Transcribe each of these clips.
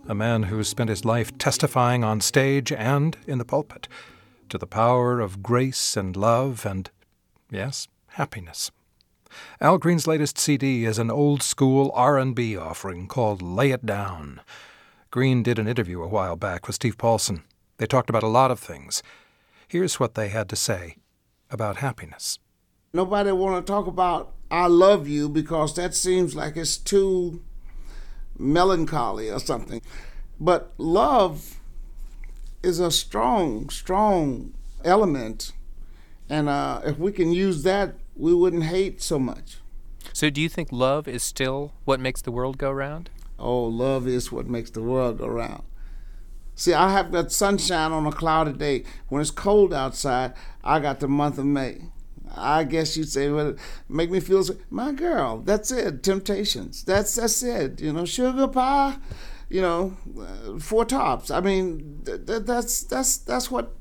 a man who spent his life testifying on stage and in the pulpit to the power of grace and love and, yes, happiness. Al Green's latest CD is an old-school R&B offering called Lay It Down. Green did an interview a while back with Steve Paulson. They talked about a lot of things. Here's what they had to say about happiness. Nobody want to talk about I love you because that seems like it's too melancholy or something. But love is a strong, strong element. And if we can use that, we wouldn't hate so much. So do you think love is still what makes the world go round? Oh, love is what makes the world go round. See, I have that sunshine on a cloudy day. When it's cold outside, I got the month of May. I guess you'd say, well, make me feel so. My girl, that's it. Temptations. That's it. You know, sugar pie. You know, Four Tops. I mean, that's what.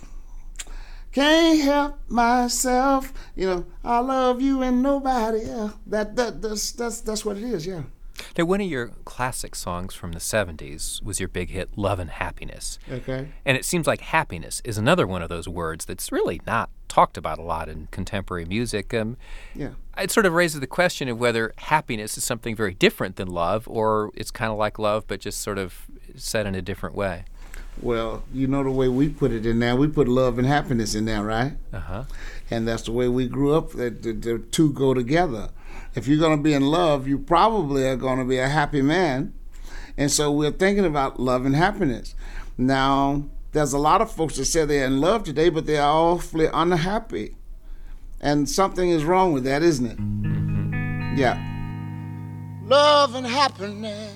Can't help myself. You know, I love you and nobody else. That's what it is. Yeah. Now, one of your classic songs from the 70s was your big hit, Love and Happiness. Okay. And it seems like happiness is another one of those words that's really not talked about a lot in contemporary music. Yeah. It sort of raises the question of whether happiness is something very different than love, or it's kind of like love but just sort of said in a different way. Well, you know the way we put it in there. We put love and happiness in there, right? Uh-huh. And that's the way we grew up. The two go together. If you're going to be in love, you probably are going to be a happy man. And so we're thinking about love and happiness. Now, there's a lot of folks that say they're in love today, but they're awfully unhappy. And something is wrong with that, isn't it? Mm-hmm. Yeah. Love and happiness.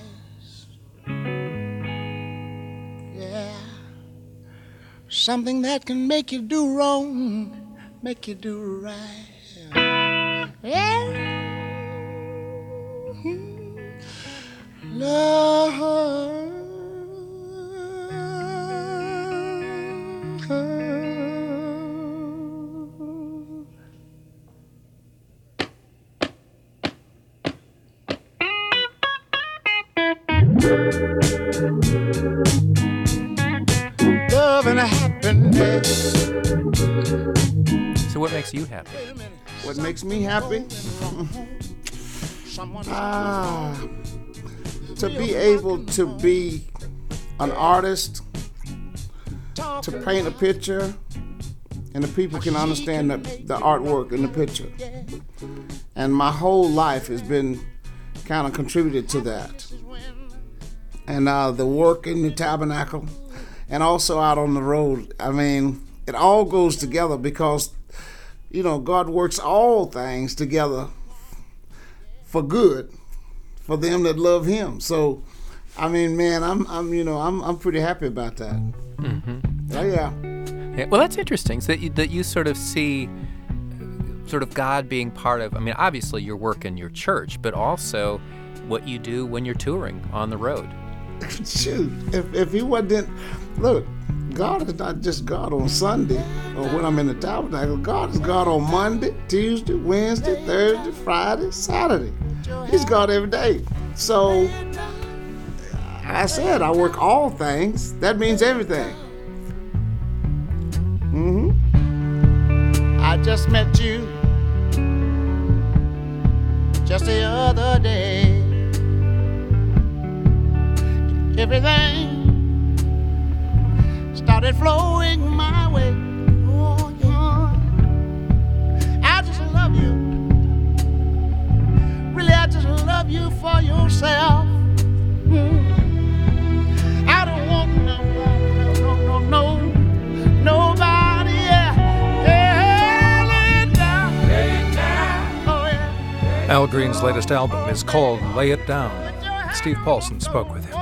Yeah. Something that can make you do wrong, make you do right. Yeah. Love. Love and happiness. So what makes you happy? What makes me happy? To be able to be an artist, to paint a picture, and the people can understand the artwork in the picture. And my whole life has been kind of contributed to that. And the work in the tabernacle, and also out on the road. I mean, it all goes together because, you know, God works all things together for good, for them that love Him. So, I mean, man, I'm pretty happy about that. Mm-hmm. Oh, yeah. Yeah. Well, that's interesting. So that you sort of see sort of God being part of, I mean, obviously your work in your church, but also what you do when you're touring on the road. Shoot, if He wasn't, look, God is not just God on Sunday or when I'm in the tabernacle. God is God on Monday, Tuesday, Wednesday, Thursday, Friday, Saturday. He's God every day. So, I said I work all things. That means everything. I just met you just the other day. Everything started flowing my way. Oh, yeah. I just love you. Really, I just love you for yourself. I don't want nobody. Yeah. Lay it down. Lay it down. Oh, yeah. Al Green's latest album is called Lay It Down. Steve Paulson spoke with him.